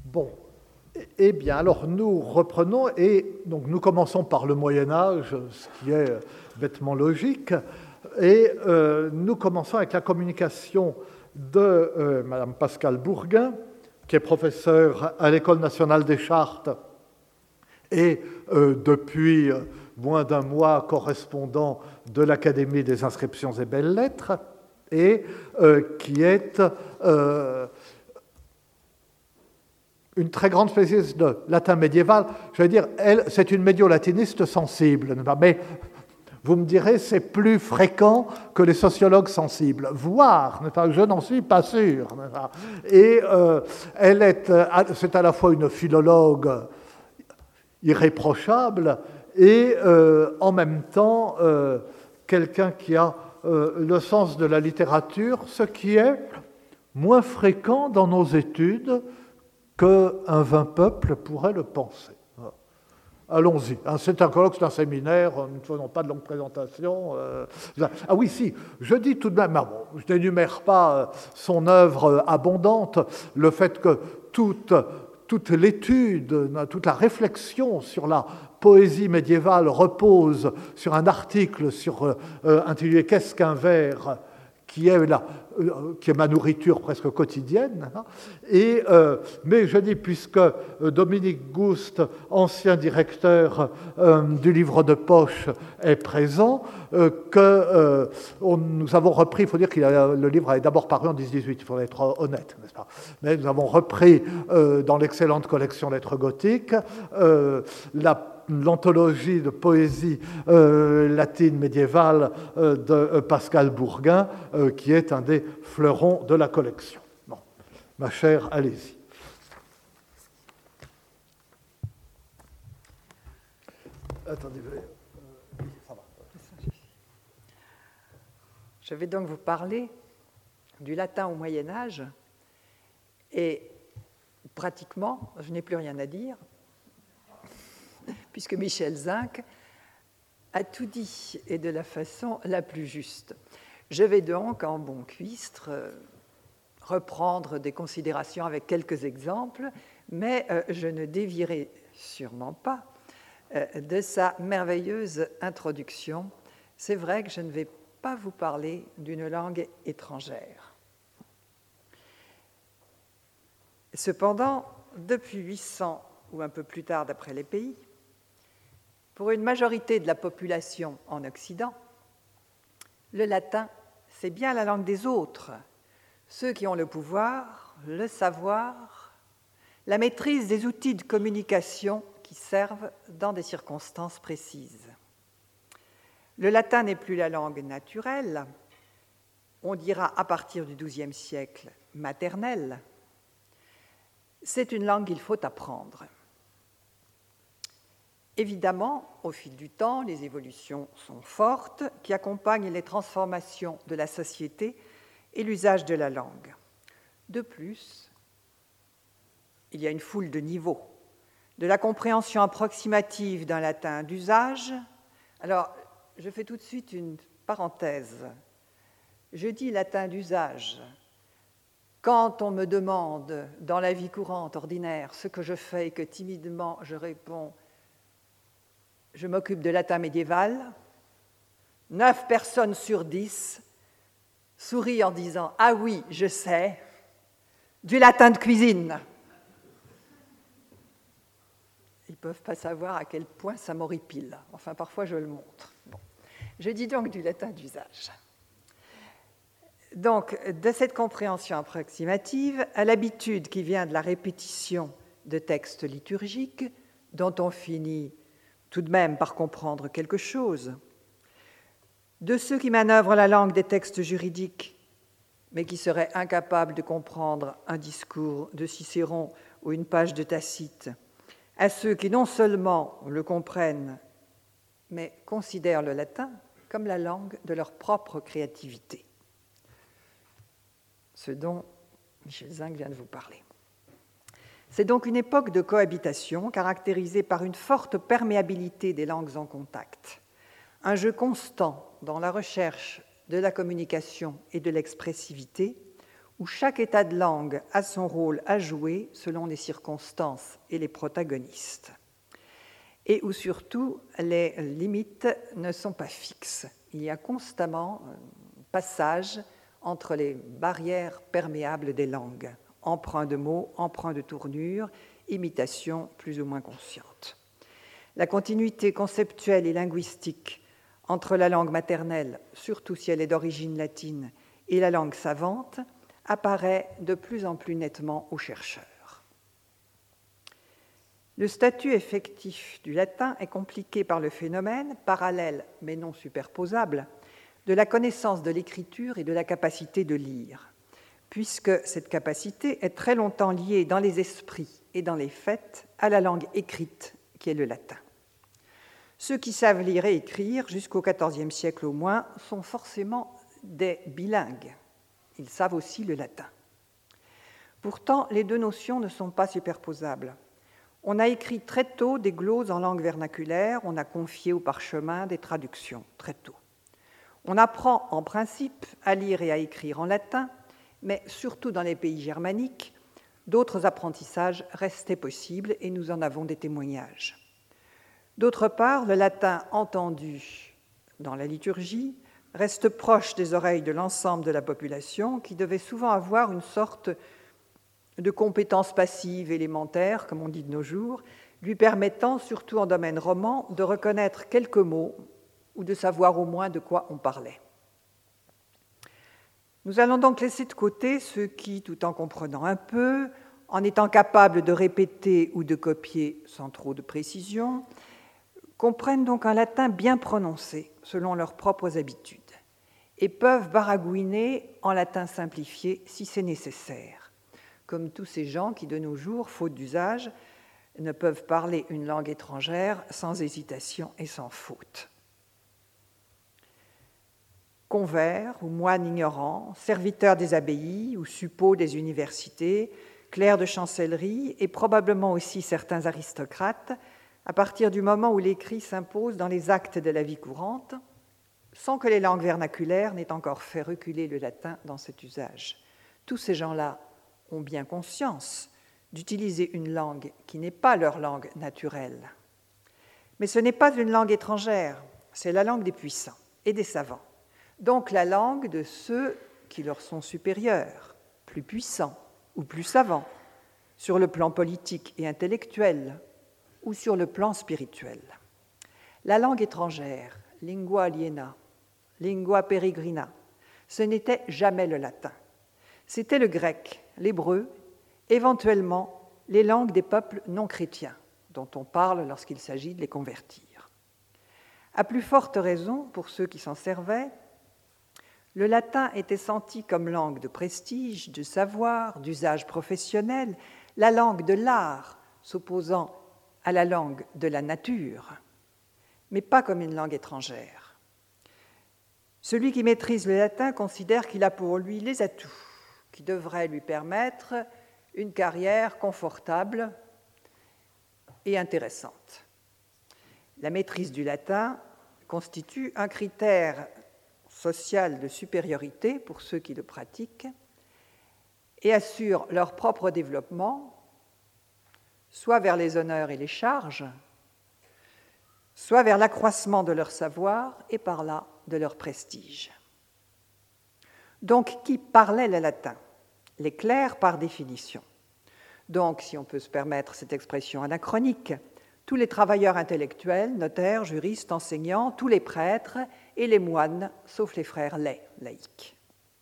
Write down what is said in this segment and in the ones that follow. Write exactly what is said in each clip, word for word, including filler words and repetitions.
Bon, eh bien, alors nous reprenons, et donc nous commençons par le Moyen-Âge, ce qui est bêtement logique, et euh, nous commençons avec la communication de euh, Madame Pascale Bourgain, qui est professeure à l'École nationale des Chartes, et euh, depuis moins d'un mois correspondant de l'Académie des inscriptions et belles-lettres, et euh, qui est euh, une très grande spécialiste de latin médiéval. Je veux dire, elle, c'est une médio-latiniste sensible, mais vous me direz, c'est plus fréquent que les sociologues sensibles, voire, je n'en suis pas sûr. Et euh, elle est, c'est à la fois une philologue irréprochable et euh, en même temps euh, quelqu'un qui a euh, le sens de la littérature, ce qui est moins fréquent dans nos études qu'un vain peuple pourrait le penser. Allons-y. C'est un colloque, c'est un séminaire, nous ne faisons pas de longue présentation. Ah oui, si, je dis tout de même, bon, je n'énumère pas son œuvre abondante, le fait que toute, toute l'étude, toute la réflexion sur la poésie médiévale repose sur un article sur, euh, intitulé « Qu'est-ce qu'un vers ?» qui est, la, qui est ma nourriture presque quotidienne. Et, euh, mais je dis, puisque Dominique Gouste, ancien directeur euh, du livre de poche, est présent, euh, que euh, on, nous avons repris, il faut dire que le livre est d'abord paru en dix dix-huit, il faudrait être honnête, n'est-ce pas? Mais nous avons repris euh, dans l'excellente collection Lettres gothiques euh, la l'anthologie de poésie euh, latine médiévale euh, de euh, Pascale Bourgain, euh, qui est un des fleurons de la collection. Bon, ma chère, allez-y. Attendez, euh, ça va. Je vais donc vous parler du latin au Moyen-Âge, et pratiquement, je n'ai plus rien à dire, puisque Michel Zinc a tout dit, et de la façon la plus juste. Je vais donc, en bon cuistre, reprendre des considérations avec quelques exemples, mais je ne dévierai sûrement pas de sa merveilleuse introduction. C'est vrai que je ne vais pas vous parler d'une langue étrangère. Cependant, depuis huit cents ou un peu plus tard d'après les pays, pour une majorité de la population en Occident, le latin, c'est bien la langue des autres, ceux qui ont le pouvoir, le savoir, la maîtrise des outils de communication qui servent dans des circonstances précises. Le latin n'est plus la langue naturelle, on dira à partir du douzième siècle maternelle. C'est une langue qu'il faut apprendre. Évidemment, au fil du temps, les évolutions sont fortes qui accompagnent les transformations de la société et l'usage de la langue. De plus, il y a une foule de niveaux, de la compréhension approximative d'un latin d'usage. Alors, je fais tout de suite une parenthèse. Je dis latin d'usage. Quand on me demande dans la vie courante, ordinaire, ce que je fais et que timidement je réponds « je m'occupe de latin médiéval », neuf personnes sur dix sourient en disant « ah oui, je sais, du latin de cuisine ». Ils ne peuvent pas savoir à quel point ça m'horripile. Enfin, parfois, je le montre. Bon. Je dis donc du latin d'usage. Donc, de cette compréhension approximative à l'habitude qui vient de la répétition de textes liturgiques, dont on finit tout de même par comprendre quelque chose, de ceux qui manœuvrent la langue des textes juridiques, mais qui seraient incapables de comprendre un discours de Cicéron ou une page de Tacite, à ceux qui non seulement le comprennent, mais considèrent le latin comme la langue de leur propre créativité. Ce dont Michel Zinc vient de vous parler. C'est donc une époque de cohabitation caractérisée par une forte perméabilité des langues en contact, un jeu constant dans la recherche de la communication et de l'expressivité, où chaque état de langue a son rôle à jouer selon les circonstances et les protagonistes, et où surtout les limites ne sont pas fixes. Il y a constamment un passage entre les barrières perméables des langues, emprunt de mots, emprunt de tournures, imitation plus ou moins consciente. La continuité conceptuelle et linguistique entre la langue maternelle, surtout si elle est d'origine latine, et la langue savante, apparaît de plus en plus nettement aux chercheurs. Le statut effectif du latin est compliqué par le phénomène, parallèle mais non superposable, de la connaissance de l'écriture et de la capacité de lire, puisque cette capacité est très longtemps liée dans les esprits et dans les faits à la langue écrite, qui est le latin. Ceux qui savent lire et écrire, jusqu'au quatorzième siècle au moins, sont forcément des bilingues. Ils savent aussi le latin. Pourtant, les deux notions ne sont pas superposables. On a écrit très tôt des gloses en langue vernaculaire, on a confié au parchemin des traductions très tôt. On apprend en principe à lire et à écrire en latin, mais surtout dans les pays germaniques, d'autres apprentissages restaient possibles et nous en avons des témoignages. D'autre part, le latin entendu dans la liturgie reste proche des oreilles de l'ensemble de la population qui devait souvent avoir une sorte de compétence passive élémentaire, comme on dit de nos jours, lui permettant, surtout en domaine roman, de reconnaître quelques mots ou de savoir au moins de quoi on parlait. Nous allons donc laisser de côté ceux qui, tout en comprenant un peu, en étant capables de répéter ou de copier sans trop de précision, comprennent donc un latin bien prononcé selon leurs propres habitudes et peuvent baragouiner en latin simplifié si c'est nécessaire, comme tous ces gens qui, de nos jours, faute d'usage, ne peuvent parler une langue étrangère sans hésitation et sans faute. Convers ou moines ignorants, serviteurs des abbayes ou suppôts des universités, clercs de chancellerie et probablement aussi certains aristocrates, à partir du moment où l'écrit s'impose dans les actes de la vie courante, sans que les langues vernaculaires n'aient encore fait reculer le latin dans cet usage. Tous ces gens-là ont bien conscience d'utiliser une langue qui n'est pas leur langue naturelle. Mais ce n'est pas une langue étrangère, c'est la langue des puissants et des savants, donc la langue de ceux qui leur sont supérieurs, plus puissants ou plus savants, sur le plan politique et intellectuel, ou sur le plan spirituel. La langue étrangère, lingua aliena, lingua peregrina, ce n'était jamais le latin. C'était le grec, l'hébreu, éventuellement les langues des peuples non chrétiens, dont on parle lorsqu'il s'agit de les convertir. À plus forte raison, pour ceux qui s'en servaient, le latin était senti comme langue de prestige, de savoir, d'usage professionnel, la langue de l'art, s'opposant à la langue de la nature, mais pas comme une langue étrangère. Celui qui maîtrise le latin considère qu'il a pour lui les atouts qui devraient lui permettre une carrière confortable et intéressante. La maîtrise du latin constitue un critère social de supériorité pour ceux qui le pratiquent et assure leur propre développement, soit vers les honneurs et les charges, soit vers l'accroissement de leur savoir et par là de leur prestige. Donc, qui parlait le latin? Les clercs par définition. Donc, si on peut se permettre cette expression anachronique, tous les travailleurs intellectuels, notaires, juristes, enseignants, tous les prêtres et les moines, sauf les frères laïcs, laïcs.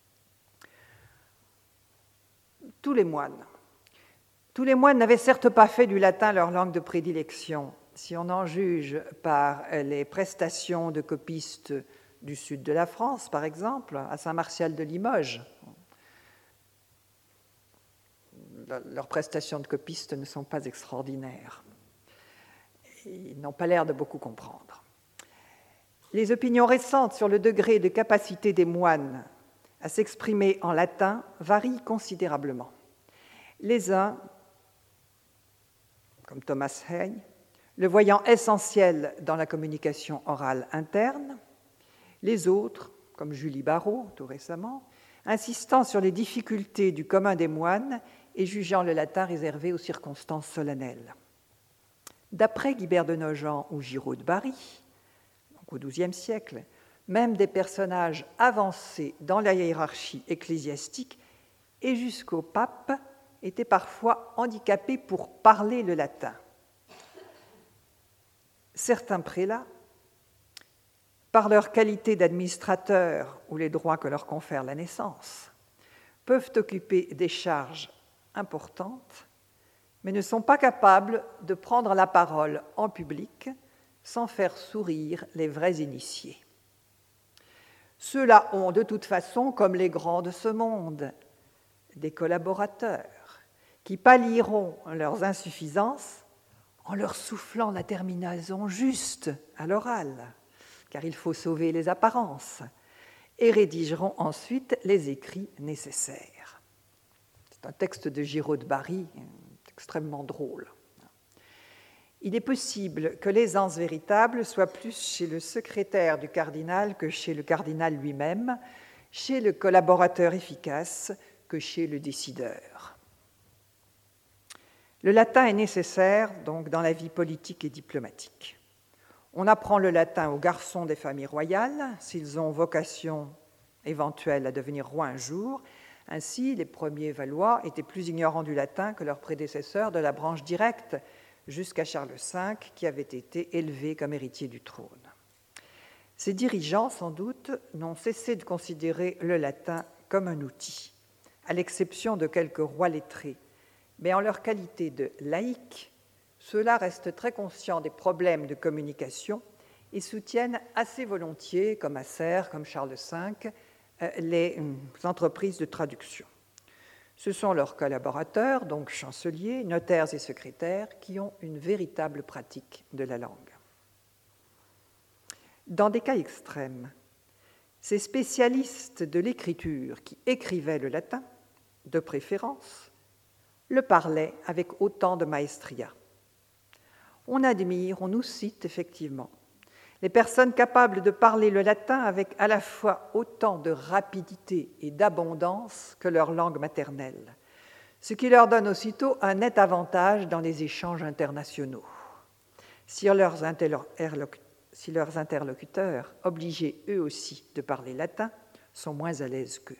Tous les moines. Tous les moines n'avaient certes pas fait du latin leur langue de prédilection, si on en juge par les prestations de copistes du sud de la France, par exemple, à Saint-Martial de Limoges. Leurs prestations de copistes ne sont pas extraordinaires. Ils n'ont pas l'air de beaucoup comprendre. Les opinions récentes sur le degré de capacité des moines à s'exprimer en latin varient considérablement. Les uns, comme Thomas Heine, le voyant essentiel dans la communication orale interne, les autres, comme Julie Barrault, tout récemment, insistant sur les difficultés du commun des moines et jugeant le latin réservé aux circonstances solennelles. D'après Guibert de Nogent ou Giraud de Bari, donc au douzième siècle, même des personnages avancés dans la hiérarchie ecclésiastique et jusqu'au pape étaient parfois handicapés pour parler le latin. Certains prélats, par leur qualité d'administrateurs ou les droits que leur confère la naissance, peuvent occuper des charges importantes, mais ne sont pas capables de prendre la parole en public sans faire sourire les vrais initiés. Ceux-là ont de toute façon, comme les grands de ce monde, des collaborateurs qui pallieront leurs insuffisances en leur soufflant la terminaison juste à l'oral, car il faut sauver les apparences, et rédigeront ensuite les écrits nécessaires. C'est un texte de Giraud de Bari, extrêmement drôle. Il est possible que l'aisance véritable soit plus chez le secrétaire du cardinal que chez le cardinal lui-même, chez le collaborateur efficace que chez le décideur. Le latin est nécessaire donc dans la vie politique et diplomatique. On apprend le latin aux garçons des familles royales, s'ils ont vocation éventuelle à devenir rois un jour. Ainsi, les premiers Valois étaient plus ignorants du latin que leurs prédécesseurs de la branche directe, jusqu'à Charles cinq, qui avait été élevé comme héritier du trône. Ces dirigeants, sans doute, n'ont cessé de considérer le latin comme un outil, à l'exception de quelques rois lettrés. Mais en leur qualité de laïcs, ceux-là restent très conscients des problèmes de communication et soutiennent assez volontiers, comme Acer, comme Charles cinq, les entreprises de traduction. Ce sont leurs collaborateurs, donc chanceliers, notaires et secrétaires, qui ont une véritable pratique de la langue. Dans des cas extrêmes, ces spécialistes de l'écriture qui écrivaient le latin, de préférence, le parlaient avec autant de maestria. On admire, on nous cite effectivement les personnes capables de parler le latin avec à la fois autant de rapidité et d'abondance que leur langue maternelle, ce qui leur donne aussitôt un net avantage dans les échanges internationaux. Si leurs, interloc- si leurs interlocuteurs, obligés eux aussi de parler latin, sont moins à l'aise qu'eux.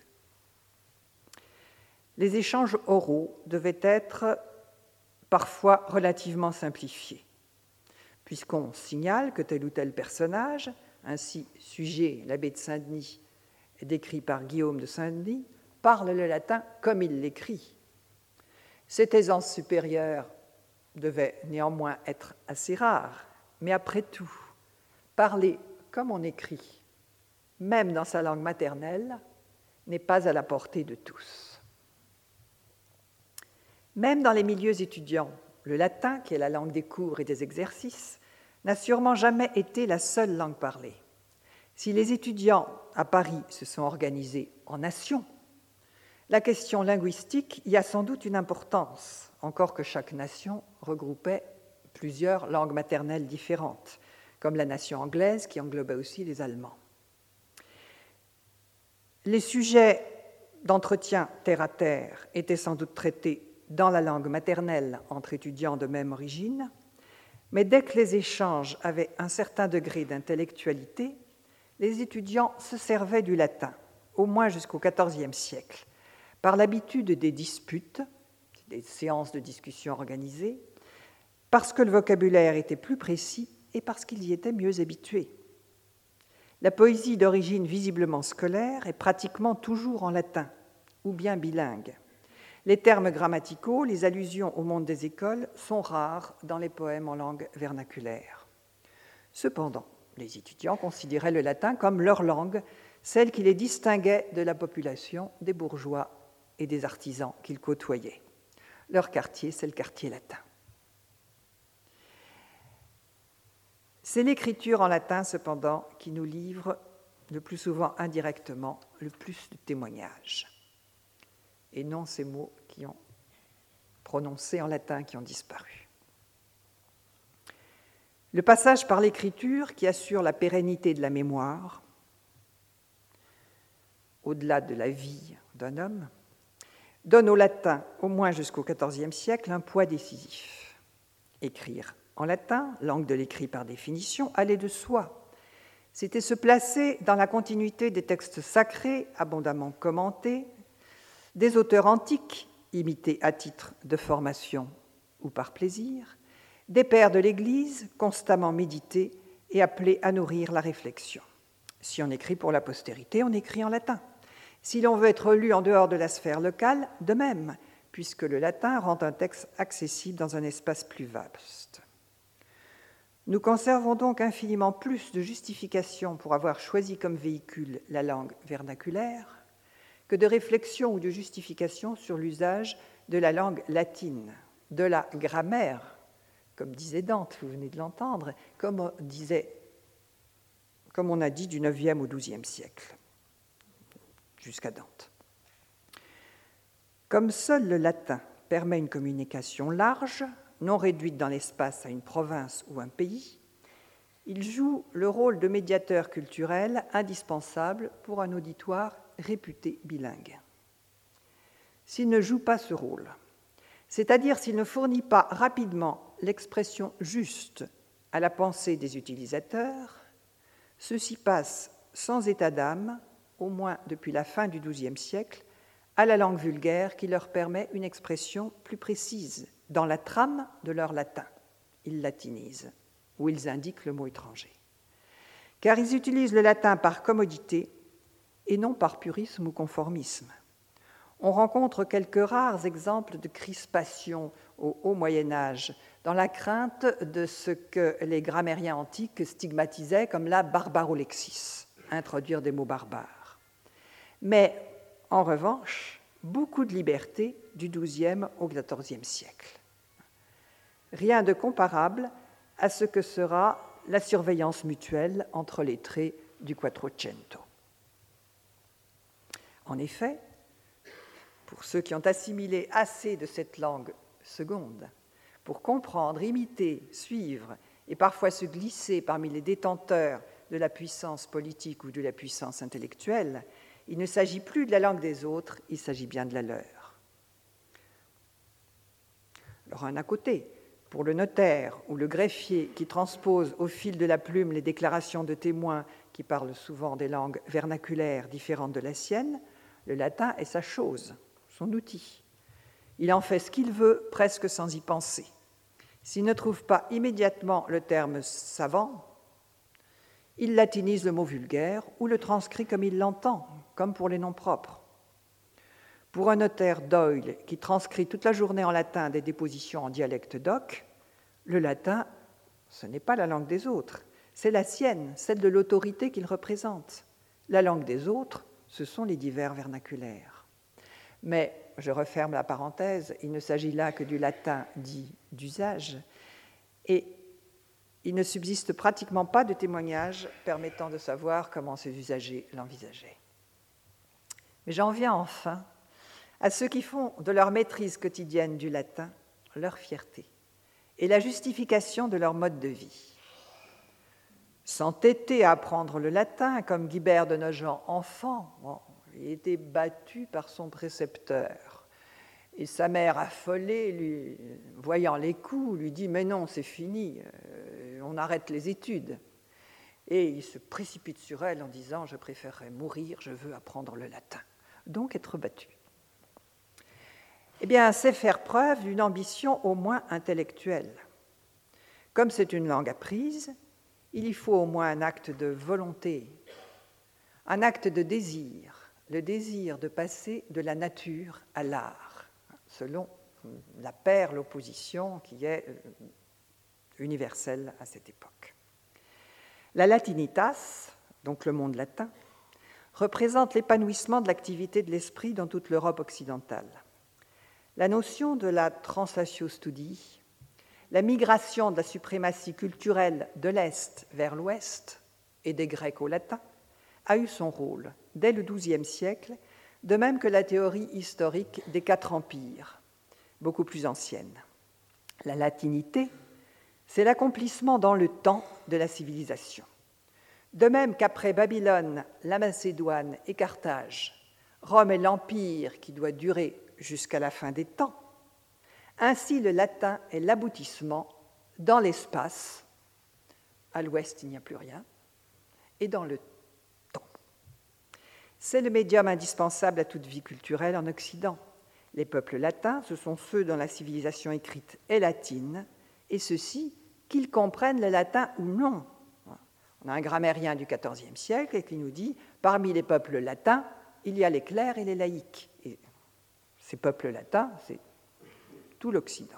Les échanges oraux devaient être parfois relativement simplifiés, puisqu'on signale que tel ou tel personnage, ainsi Suger, l'abbé de Saint-Denis, décrit par Guillaume de Saint-Denis, parle le latin comme il l'écrit. Cette aisance supérieure devait néanmoins être assez rare, mais après tout, parler comme on écrit, même dans sa langue maternelle, n'est pas à la portée de tous. Même dans les milieux étudiants, le latin, qui est la langue des cours et des exercices, n'a sûrement jamais été la seule langue parlée. Si les étudiants à Paris se sont organisés en nations, la question linguistique y a sans doute une importance, encore que chaque nation regroupait plusieurs langues maternelles différentes, comme la nation anglaise qui englobait aussi les Allemands. Les sujets d'entretien terre-à-terre étaient sans doute traités dans la langue maternelle entre étudiants de même origine, mais dès que les échanges avaient un certain degré d'intellectualité, les étudiants se servaient du latin, au moins jusqu'au quatorzième siècle, par l'habitude des disputes, des séances de discussion organisées, parce que le vocabulaire était plus précis et parce qu'ils y étaient mieux habitués. La poésie d'origine visiblement scolaire est pratiquement toujours en latin, ou bien bilingue. Les termes grammaticaux, les allusions au monde des écoles sont rares dans les poèmes en langue vernaculaire. Cependant, les étudiants considéraient le latin comme leur langue, celle qui les distinguait de la population, des bourgeois et des artisans qu'ils côtoyaient. Leur quartier, c'est le quartier latin. C'est l'écriture en latin, cependant, qui nous livre, le plus souvent indirectement, le plus de témoignages. Et non ces mots qui ont prononcés en latin qui ont disparu. Le passage par l'écriture qui assure la pérennité de la mémoire, au-delà de la vie d'un homme, donne au latin, au moins jusqu'au quatorzième siècle, un poids décisif. Écrire en latin, langue de l'écrit par définition, allait de soi. C'était se placer dans la continuité des textes sacrés, abondamment commentés, des auteurs antiques, imités à titre de formation ou par plaisir, des pères de l'Église, constamment médités et appelés à nourrir la réflexion. Si on écrit pour la postérité, on écrit en latin. Si l'on veut être lu en dehors de la sphère locale, de même, puisque le latin rend un texte accessible dans un espace plus vaste. Nous conservons donc infiniment plus de justifications pour avoir choisi comme véhicule la langue vernaculaire que de réflexions ou de justifications sur l'usage de la langue latine, de la grammaire, comme disait Dante, vous venez de l'entendre, comme on, disait, comme on a dit du neuvième au douzième siècle, jusqu'à Dante. Comme seul le latin permet une communication large, non réduite dans l'espace à une province ou un pays, il joue le rôle de médiateur culturel indispensable pour un auditoire réputé bilingue. S'il ne joue pas ce rôle, c'est-à-dire s'il ne fournit pas rapidement l'expression juste à la pensée des utilisateurs, ceux-ci passent sans état d'âme, au moins depuis la fin du douzième siècle, à la langue vulgaire qui leur permet une expression plus précise dans la trame de leur latin. Ils latinisent, ou ils indiquent le mot étranger. Car ils utilisent le latin par commodité et non par purisme ou conformisme. On rencontre quelques rares exemples de crispation au haut Moyen-Âge, dans la crainte de ce que les grammairiens antiques stigmatisaient comme la barbarolexis, introduire des mots barbares. Mais, en revanche, beaucoup de liberté du douzième au quatorzième siècle. Rien de comparable à ce que sera la surveillance mutuelle entre les traits du Quattrocento. En effet, pour ceux qui ont assimilé assez de cette langue seconde, pour comprendre, imiter, suivre et parfois se glisser parmi les détenteurs de la puissance politique ou de la puissance intellectuelle, il ne s'agit plus de la langue des autres, il s'agit bien de la leur. Alors, un à côté, pour le notaire ou le greffier qui transpose au fil de la plume les déclarations de témoins qui parlent souvent des langues vernaculaires différentes de la sienne, le latin est sa chose, son outil. Il en fait ce qu'il veut, presque sans y penser. S'il ne trouve pas immédiatement le terme savant, il latinise le mot vulgaire ou le transcrit comme il l'entend, comme pour les noms propres. Pour un notaire Doyle qui transcrit toute la journée en latin des dépositions en dialecte d'oc, le latin, ce n'est pas la langue des autres, c'est la sienne, celle de l'autorité qu'il représente. La langue des autres, ce sont les divers vernaculaires. Mais, je referme la parenthèse, il ne s'agit là que du latin dit d'usage, et il ne subsiste pratiquement pas de témoignages permettant de savoir comment ces usagers l'envisageaient. Mais j'en viens enfin à ceux qui font de leur maîtrise quotidienne du latin leur fierté et la justification de leur mode de vie. S'entêter à apprendre le latin, comme Guibert de Nogent, enfant, bon, il était battu par son précepteur. Et sa mère, affolée, lui, voyant les coups, lui dit « Mais non, c'est fini, euh, on arrête les études. » Et il se précipite sur elle en disant « Je préférerais mourir, je veux apprendre le latin. » Donc être battu. Eh bien, c'est faire preuve d'une ambition au moins intellectuelle. Comme c'est une langue apprise, il y faut au moins un acte de volonté, un acte de désir, le désir de passer de la nature à l'art, selon la paire, l'opposition qui est universelle à cette époque. La latinitas, donc le monde latin, représente l'épanouissement de l'activité de l'esprit dans toute l'Europe occidentale. La notion de la translatio studii, la migration de la suprématie culturelle de l'Est vers l'Ouest et des Grecs au latin, a eu son rôle dès le douzième siècle, de même que la théorie historique des quatre empires, beaucoup plus ancienne. La latinité, c'est l'accomplissement dans le temps de la civilisation. De même qu'après Babylone, la Macédoine et Carthage, Rome est l'empire qui doit durer jusqu'à la fin des temps, ainsi le latin est l'aboutissement dans l'espace, à l'ouest il n'y a plus rien, et dans le temps. C'est le médium indispensable à toute vie culturelle en Occident. Les peuples latins, ce sont ceux dont la civilisation écrite est latine, et ceux-ci, qu'ils comprennent le latin ou non. On a un grammairien du quatorzième siècle qui nous dit « Parmi les peuples latins, il y a les clercs et les laïcs. » Et ces peuples latins, c'est tout l'Occident.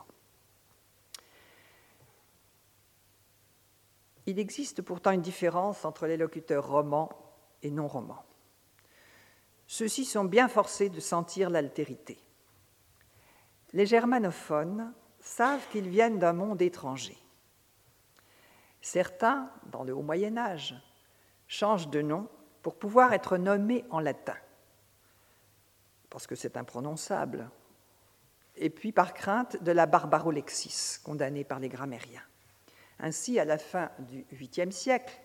Il existe pourtant une différence entre les locuteurs romans et non romans. Ceux-ci sont bien forcés de sentir l'altérité. Les germanophones savent qu'ils viennent d'un monde étranger. Certains, dans le haut Moyen Âge, changent de nom pour pouvoir être nommés en latin, parce que c'est imprononçable, et puis par crainte de la barbarolexis, condamnée par les grammairiens. Ainsi, à la fin du huitième siècle,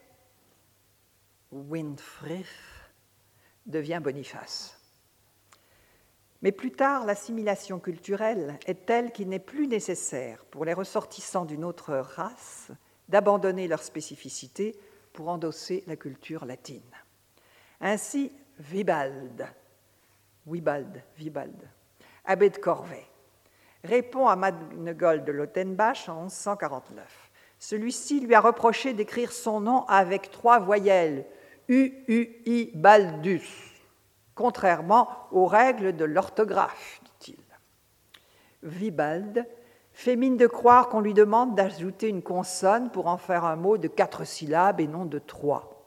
Winfrith devient Boniface. Mais plus tard, l'assimilation culturelle est telle qu'il n'est plus nécessaire pour les ressortissants d'une autre race d'abandonner leur spécificité pour endosser la culture latine. Ainsi, Wibald, Wibald, Wibald, abbé de Corvey, répond à Manegold de Lautenbach en onze cent quarante-neuf. Celui-ci lui a reproché d'écrire son nom avec trois voyelles, U, U, I, Baldus, contrairement aux règles de l'orthographe, dit-il. Wibald fait mine de croire qu'on lui demande d'ajouter une consonne pour en faire un mot de quatre syllabes et non de trois.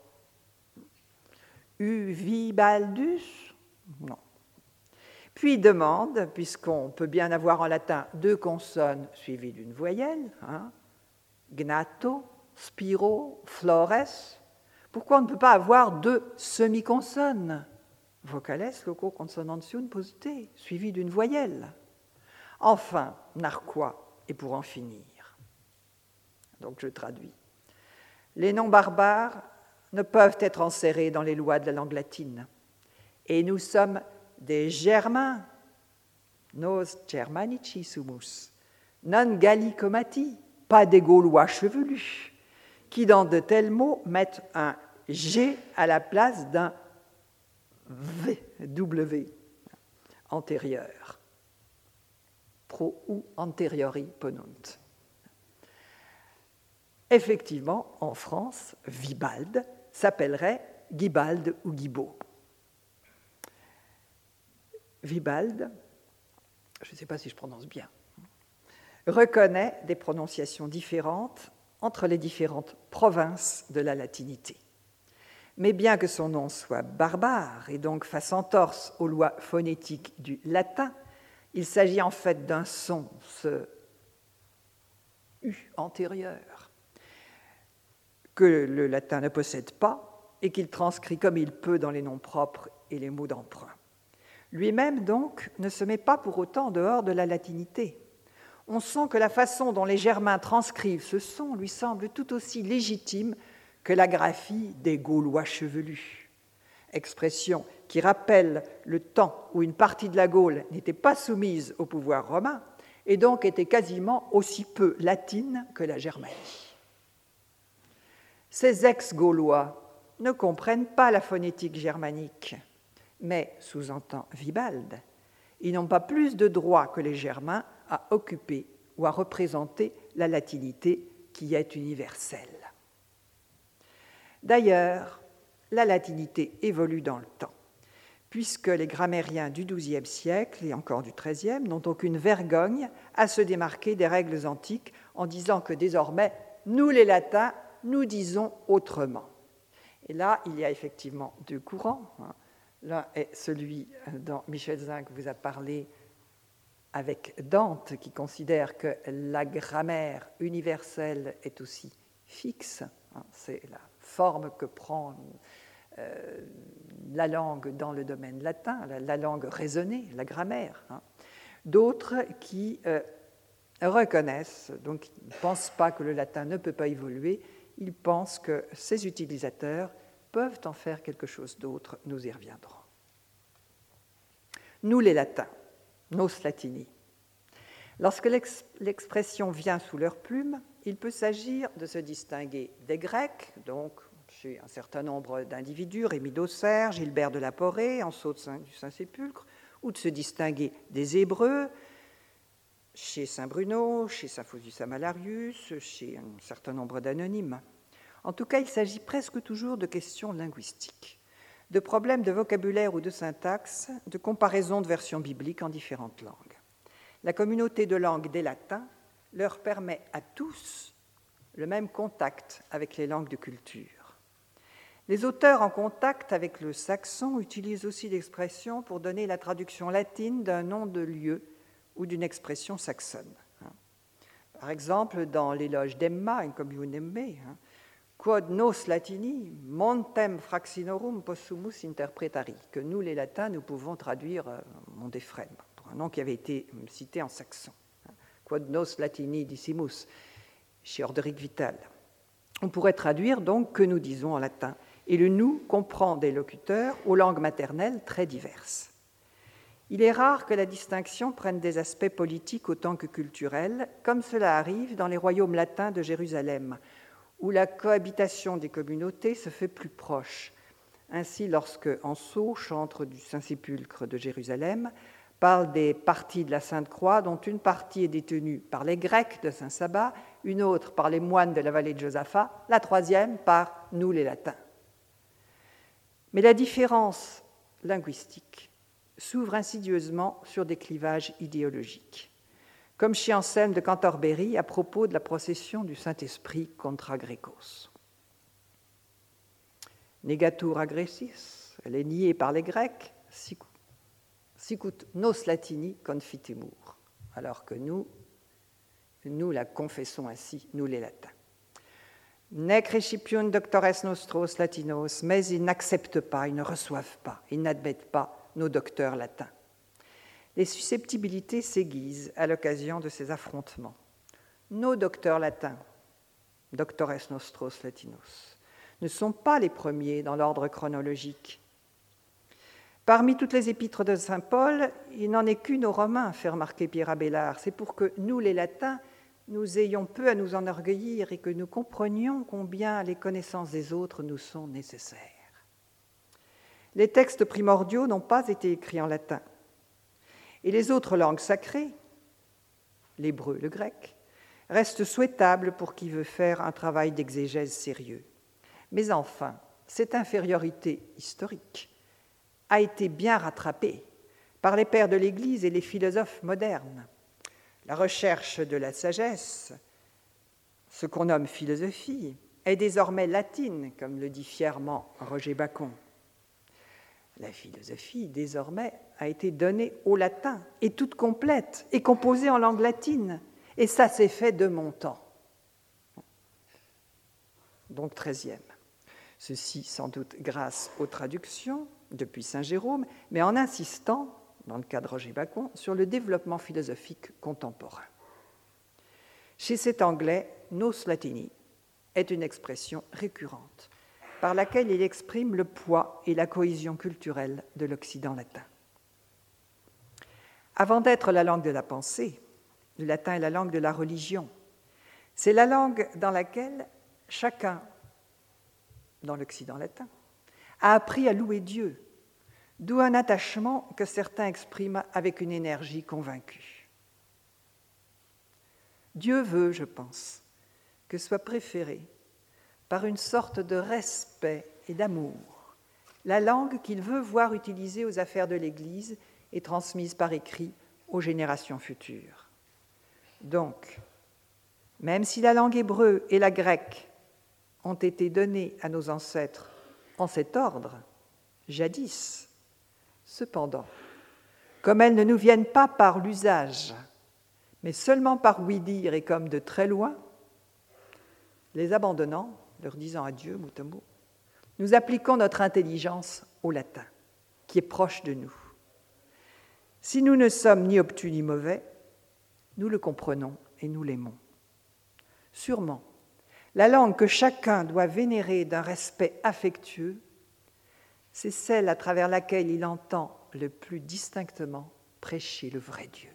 Uvibaldus? Non. Puis il demande, puisqu'on peut bien avoir en latin deux consonnes suivies d'une voyelle, hein, gnato, spiro, flores, pourquoi on ne peut pas avoir deux semi-consonnes, vocales loco consonantium posite, suivies d'une voyelle? Enfin, narquois, et pour en finir. Donc je traduis. Les noms barbares ne peuvent être enserrés dans les lois de la langue latine. Et nous sommes des Germains, nos Germanici sumus, non Gallicomati, pas des Gaulois chevelus, qui dans de tels mots mettent un G à la place d'un V, W, antérieur. Pro ou anteriori ponunt. Effectivement, en France, Wibald s'appellerait Guibald ou Guibaud. Wibald, je ne sais pas si je prononce bien, reconnaît des prononciations différentes entre les différentes provinces de la latinité. Mais bien que son nom soit barbare et donc fasse entorse aux lois phonétiques du latin, il s'agit en fait d'un son, ce U antérieur, que le latin ne possède pas et qu'il transcrit comme il peut dans les noms propres et les mots d'emprunt. Lui-même, donc, ne se met pas pour autant en dehors de la latinité. On sent que la façon dont les Germains transcrivent ce son lui semble tout aussi légitime que la graphie des Gaulois chevelus, expression qui rappelle le temps où une partie de la Gaule n'était pas soumise au pouvoir romain et donc était quasiment aussi peu latine que la Germanie. Ces ex-Gaulois ne comprennent pas la phonétique germanique, mais, sous-entend Wibald, ils n'ont pas plus de droit que les Germains à occuper ou à représenter la latinité qui est universelle. D'ailleurs, la latinité évolue dans le temps, puisque les grammairiens du douzième siècle et encore du treizième n'ont aucune vergogne à se démarquer des règles antiques en disant que désormais, nous les latins, nous disons autrement. Et là, il y a effectivement deux courants. L'un est celui dont Michel Zinc vous a parlé avec Dante, qui considère que la grammaire universelle est aussi fixe. C'est la forme que prend euh, la langue dans le domaine latin, la, la langue raisonnée, la grammaire. Hein. D'autres qui euh, reconnaissent, donc qui ne pensent pas que le latin ne peut pas évoluer il pense que ses utilisateurs peuvent en faire quelque chose d'autre, nous y reviendrons. Nous les latins, nos latini. Lorsque l'expression vient sous leur plume, il peut s'agir de se distinguer des Grecs, donc chez un certain nombre d'individus, Rémy d'Auxerre, Gilbert de la Porée, en sceau du Saint-Sépulcre, ou de se distinguer des Hébreux, chez Saint Bruno, chez Saint Phosius Amalarius, chez un certain nombre d'anonymes. En tout cas, il s'agit presque toujours de questions linguistiques, de problèmes de vocabulaire ou de syntaxe, de comparaison de versions bibliques en différentes langues. La communauté de langue des latins leur permet à tous le même contact avec les langues de culture. Les auteurs en contact avec le saxon utilisent aussi l'expression pour donner la traduction latine d'un nom de lieu ou d'une expression saxonne. Par exemple, dans l'éloge d'Emma, in commune Emme, quod nos latini montem fraxinorum possumus interpretari, que nous les latins nous pouvons traduire mondefrem, pour un nom qui avait été cité en saxon. Quod nos latini dissimus, chez Orderic Vital. On pourrait traduire donc que nous disons en latin, et le nous comprend des locuteurs aux langues maternelles très diverses. Il est rare que la distinction prenne des aspects politiques autant que culturels, comme cela arrive dans les royaumes latins de Jérusalem, où la cohabitation des communautés se fait plus proche. Ainsi, lorsque Anceau, chantre du Saint-Sépulcre de Jérusalem, parle des parties de la Sainte-Croix, dont une partie est détenue par les Grecs de Saint-Saba, une autre par les moines de la vallée de Josaphat, la troisième par nous les Latins. Mais la différence linguistique s'ouvre insidieusement sur des clivages idéologiques, comme chez Anselme de Cantorbéry à propos de la procession du Saint-Esprit contra Grecos. Negatur agressis, elle est niée par les Grecs, sicut nos latini confitemur, alors que nous, nous la confessons ainsi, nous les latins. Nec recipiunt doctores nostros latinos, mais ils n'acceptent pas, ils ne reçoivent pas, ils n'admettent pas nos docteurs latins. Les susceptibilités s'aiguisent à l'occasion de ces affrontements. Nos docteurs latins, doctores nostros latinos, ne sont pas les premiers dans l'ordre chronologique. Parmi toutes les épîtres de saint Paul, il n'en est qu'une aux Romains, fait remarquer Pierre Abélard. C'est pour que nous, les latins, nous ayons peu à nous enorgueillir et que nous comprenions combien les connaissances des autres nous sont nécessaires. Les textes primordiaux n'ont pas été écrits en latin. Et les autres langues sacrées, l'hébreu, le grec, restent souhaitables pour qui veut faire un travail d'exégèse sérieux. Mais enfin, cette infériorité historique a été bien rattrapée par les pères de l'Église et les philosophes modernes. La recherche de la sagesse, ce qu'on nomme philosophie, est désormais latine, comme le dit fièrement Roger Bacon. La philosophie, désormais, a été donnée au latin, et toute complète, et composée en langue latine. Et ça s'est fait de mon temps. Donc treizième. Ceci sans doute grâce aux traductions depuis saint Jérôme, mais en insistant, dans le cas de Roger Bacon, sur le développement philosophique contemporain. Chez cet Anglais, nos latini est une expression récurrente, par laquelle il exprime le poids et la cohésion culturelle de l'Occident latin. Avant d'être la langue de la pensée, le latin est la langue de la religion. C'est la langue dans laquelle chacun, dans l'Occident latin, a appris à louer Dieu, d'où un attachement que certains expriment avec une énergie convaincue. Dieu veut, je pense, que soit préférée, par une sorte de respect et d'amour, la langue qu'il veut voir utilisée aux affaires de l'Église et transmise par écrit aux générations futures. Donc, même si la langue hébreu et la grecque ont été données à nos ancêtres en cet ordre, jadis, cependant, comme elles ne nous viennent pas par l'usage, mais seulement par ouï-dire et comme de très loin, les abandonnant, leur disant adieu mot à mot, nous appliquons notre intelligence au latin, qui est proche de nous. Si nous ne sommes ni obtus ni mauvais, nous le comprenons et nous l'aimons. Sûrement, La langue que chacun doit vénérer d'un respect affectueux, c'est celle à travers laquelle il entend le plus distinctement prêcher le vrai Dieu.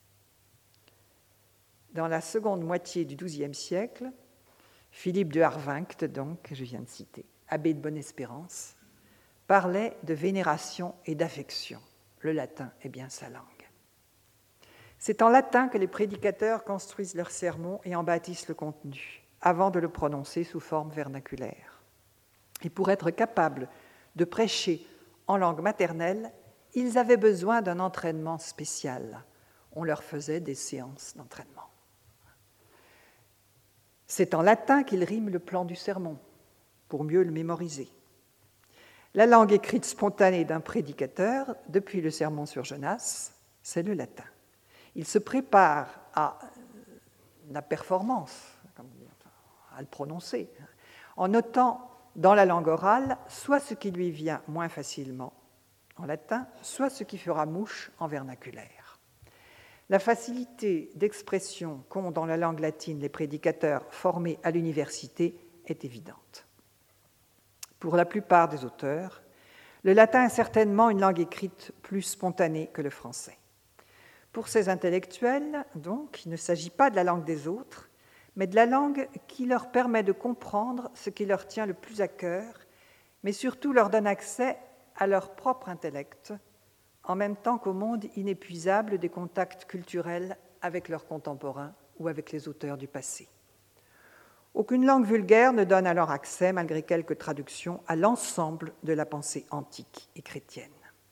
Dans la seconde moitié du douzième siècle, Philippe de Harwinct, donc, que je viens de citer, abbé de Bonne-Espérance, parlait de vénération et d'affection. Le latin est bien sa langue. C'est en latin que les prédicateurs construisent leurs sermons et en bâtissent le contenu, avant de le prononcer sous forme vernaculaire. Et pour être capables de prêcher en langue maternelle, ils avaient besoin d'un entraînement spécial. On leur faisait des séances d'entraînement. C'est en latin qu'ils riment le plan du sermon, pour mieux le mémoriser. La langue écrite spontanée d'un prédicateur, depuis le sermon sur Jonas, c'est le latin. Il se prépare à la performance, à le prononcer, en notant dans la langue orale soit ce qui lui vient moins facilement en latin, soit ce qui fera mouche en vernaculaire. La facilité d'expression qu'ont dans la langue latine les prédicateurs formés à l'université est évidente. Pour la plupart des auteurs, le latin est certainement une langue écrite plus spontanée que le français. Pour ces intellectuels, donc, il ne s'agit pas de la langue des autres, mais de la langue qui leur permet de comprendre ce qui leur tient le plus à cœur, mais surtout leur donne accès à leur propre intellect, en même temps qu'au monde inépuisable des contacts culturels avec leurs contemporains ou avec les auteurs du passé. Aucune langue vulgaire ne donne alors accès, malgré quelques traductions, à l'ensemble de la pensée antique et chrétienne.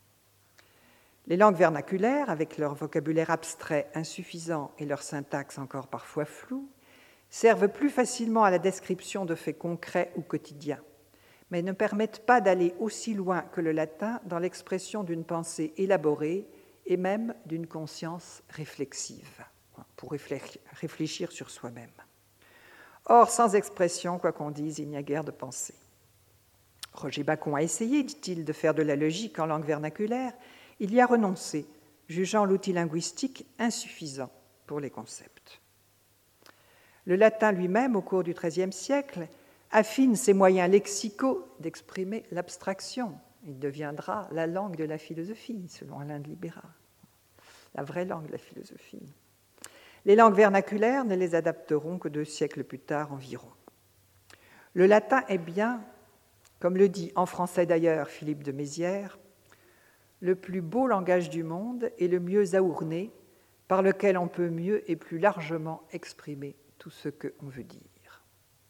Les langues vernaculaires, avec leur vocabulaire abstrait insuffisant et leur syntaxe encore parfois floue, servent plus facilement à la description de faits concrets ou quotidiens, mais ne permettent pas d'aller aussi loin que le latin dans l'expression d'une pensée élaborée et même d'une conscience réflexive, pour réfléchir sur soi-même. Or, sans expression, quoi qu'on dise, il n'y a guère de pensée. Roger Bacon a essayé, dit-il, de faire de la logique en langue vernaculaire. Il y a renoncé, jugeant l'outil linguistique insuffisant pour les concepts. Le latin lui-même, au cours du treizième siècle, affine ses moyens lexicaux d'exprimer l'abstraction. Il deviendra la langue de la philosophie, selon Alain de Libera, la vraie langue de la philosophie. Les langues vernaculaires ne les adapteront que deux siècles plus tard environ. Le latin est bien, comme le dit en français d'ailleurs Philippe de Mézières, le plus beau langage du monde et le mieux aourné, par lequel on peut mieux et plus largement exprimer tout ce qu'on veut dire.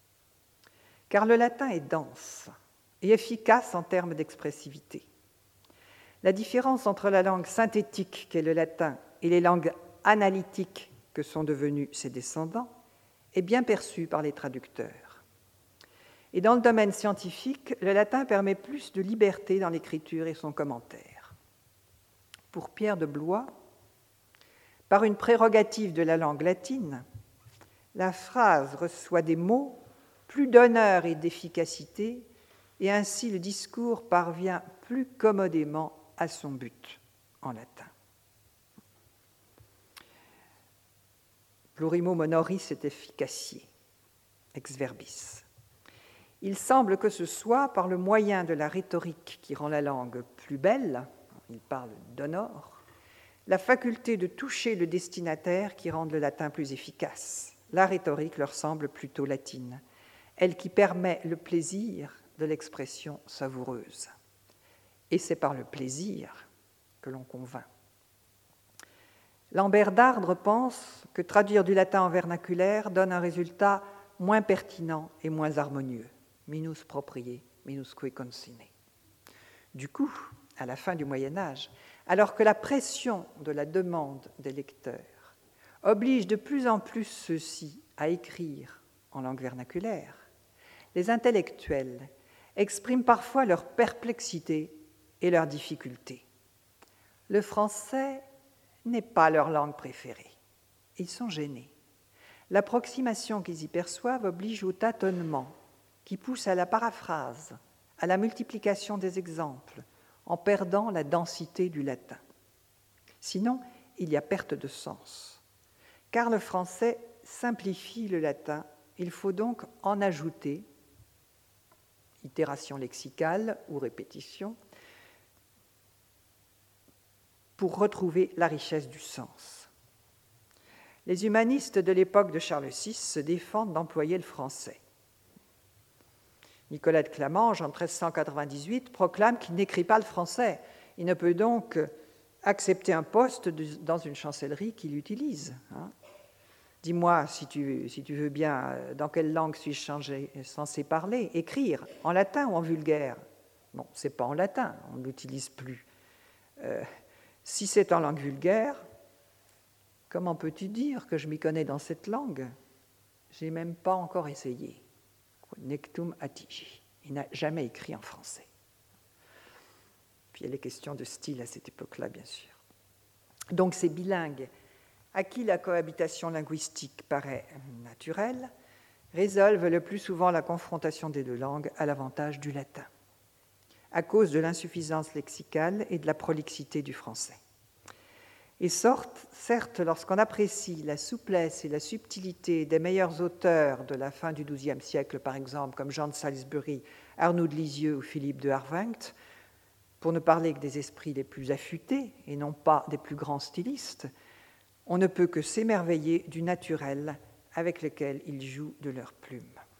Car le latin est dense et efficace en termes d'expressivité. La différence entre la langue synthétique qu'est le latin et les langues analytiques que sont devenus ses descendants est bien perçue par les traducteurs. Et dans le domaine scientifique, le latin permet plus de liberté dans l'écriture et son commentaire. Pour Pierre de Blois, par une prérogative de la langue latine, la phrase reçoit des mots plus d'honneur et d'efficacité, et ainsi le discours parvient plus commodément à son but en latin. Plurimo monoris et efficacier, ex verbis. Il semble que ce soit par le moyen de la rhétorique qui rend la langue plus belle, il parle d'honneur, la faculté de toucher le destinataire qui rend le latin plus efficace. La rhétorique leur semble plutôt latine, elle qui permet le plaisir de l'expression savoureuse. Et c'est par le plaisir que l'on convainc. Lambert d'Ardre pense que traduire du latin en vernaculaire donne un résultat moins pertinent et moins harmonieux. Minus proprie, minusque consine. Du coup, à la fin du Moyen-Âge, alors que la pression de la demande des lecteurs oblige de plus en plus ceux-ci à écrire en langue vernaculaire, les intellectuels expriment parfois leur perplexité et leurs difficultés. Le français n'est pas leur langue préférée. Ils sont gênés. L'approximation qu'ils y perçoivent oblige au tâtonnement, qui pousse à la paraphrase, à la multiplication des exemples, en perdant la densité du latin. Sinon, il y a perte de sens, car le français simplifie le latin il faut donc en ajouter, itération lexicale ou répétition, pour retrouver la richesse du sens. Les humanistes de l'époque de Charles six se défendent d'employer le français. Nicolas de Clamange, en treize cent quatre-vingt-dix-huit, proclame qu'il n'écrit pas le français. Il ne peut donc accepter un poste dans une chancellerie qu'il utilise. Hein. Dis-moi, si tu, si tu veux bien, dans quelle langue suis-je censé parler, écrire, en latin ou en vulgaire? Bon, ce n'est pas en latin, on ne l'utilise plus. Euh, si c'est en langue vulgaire, comment peux-tu dire que je m'y connais dans cette langue? Je n'ai même pas encore essayé. Nectum atigi. Il n'a jamais écrit en français. Puis il y a les questions de style à cette époque-là, bien sûr. Donc ces bilingues, à qui la cohabitation linguistique paraît naturelle, résolvent le plus souvent la confrontation des deux langues à l'avantage du latin, à cause de l'insuffisance lexicale et de la prolixité du français. Et sorte, certes, lorsqu'on apprécie la souplesse et la subtilité des meilleurs auteurs de la fin du douzième siècle, par exemple, comme Jean de Salisbury, Arnould de Lisieux ou Philippe de Harwengt, pour ne parler que des esprits les plus affûtés et non pas des plus grands stylistes, on ne peut que s'émerveiller du naturel avec lequel ils jouent de leurs plumes.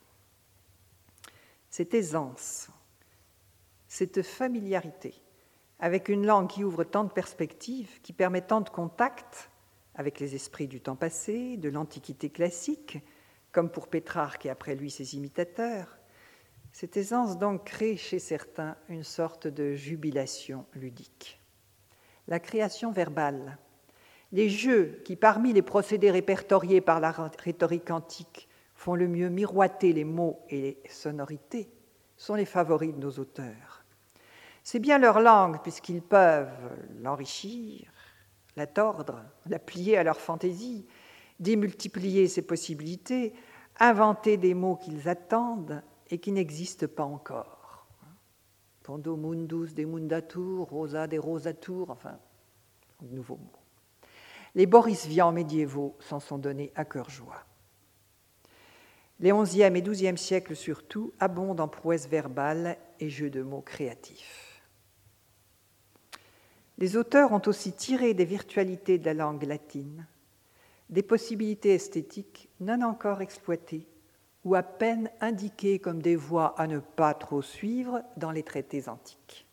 Cette aisance, cette familiarité, avec une langue qui ouvre tant de perspectives, qui permet tant de contacts avec les esprits du temps passé, de l'Antiquité classique, comme pour Pétrarque et après lui ses imitateurs, cette aisance donc crée chez certains une sorte de jubilation ludique. La création verbale, les jeux qui, parmi les procédés répertoriés par la rhétorique antique, font le mieux miroiter les mots et les sonorités, sont les favoris de nos auteurs. C'est bien leur langue, puisqu'ils peuvent l'enrichir, la tordre, la plier à leur fantaisie, démultiplier ses possibilités, inventer des mots qu'ils attendent et qui n'existent pas encore. Pondo mundus de mundatur, rosa de rosatur, enfin, de nouveaux mots. Les Boris Vian médiévaux s'en sont donnés à cœur joie. Les onzième et douzième siècles surtout abondent en prouesses verbales et jeux de mots créatifs. Les auteurs ont aussi tiré des virtualités de la langue latine des possibilités esthétiques non encore exploitées ou à peine indiquées comme des voies à ne pas trop suivre dans les traités antiques.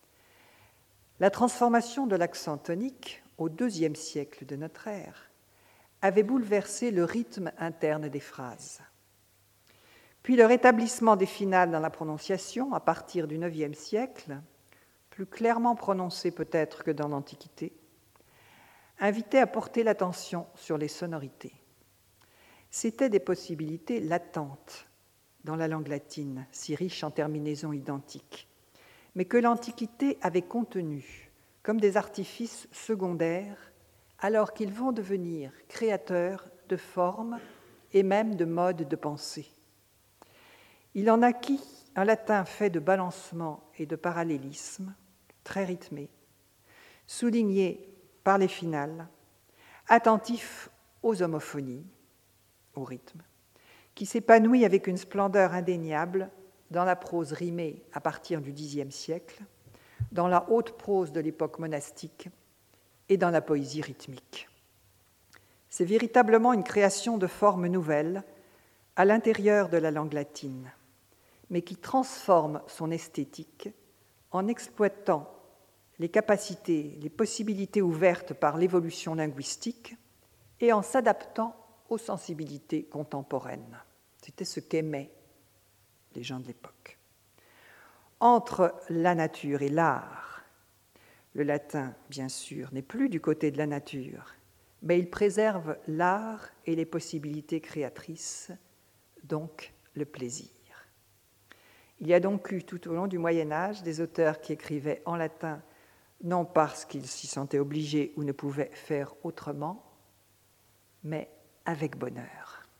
La transformation de l'accent tonique au deuxième siècle de notre ère avait bouleversé le rythme interne des phrases. Puis le rétablissement des finales dans la prononciation à partir du neuvième siècle, plus clairement prononcé peut-être que dans l'Antiquité, invitait à porter l'attention sur les sonorités. C'étaient des possibilités latentes dans la langue latine, si riche en terminaisons identiques, mais que l'Antiquité avait contenues comme des artifices secondaires, alors qu'ils vont devenir créateurs de formes et même de modes de pensée. Il en naquit un latin fait de balancement et de parallélisme, très rythmé, souligné par les finales, attentif aux homophonies, au rythme, qui s'épanouit avec une splendeur indéniable dans la prose rimée à partir du dixième siècle, dans la haute prose de l'époque monastique et dans la poésie rythmique. C'est véritablement une création de formes nouvelles à l'intérieur de la langue latine, mais qui transforme son esthétique en exploitant les capacités, les possibilités ouvertes par l'évolution linguistique et en s'adaptant aux sensibilités contemporaines. C'était ce qu'aimaient les gens de l'époque. Entre la nature et l'art, le latin, bien sûr, n'est plus du côté de la nature, mais il préserve l'art et les possibilités créatrices, donc le plaisir. Il y a donc eu tout au long du Moyen-Âge des auteurs qui écrivaient en latin, non parce qu'ils s'y sentaient obligés ou ne pouvaient faire autrement, mais avec bonheur.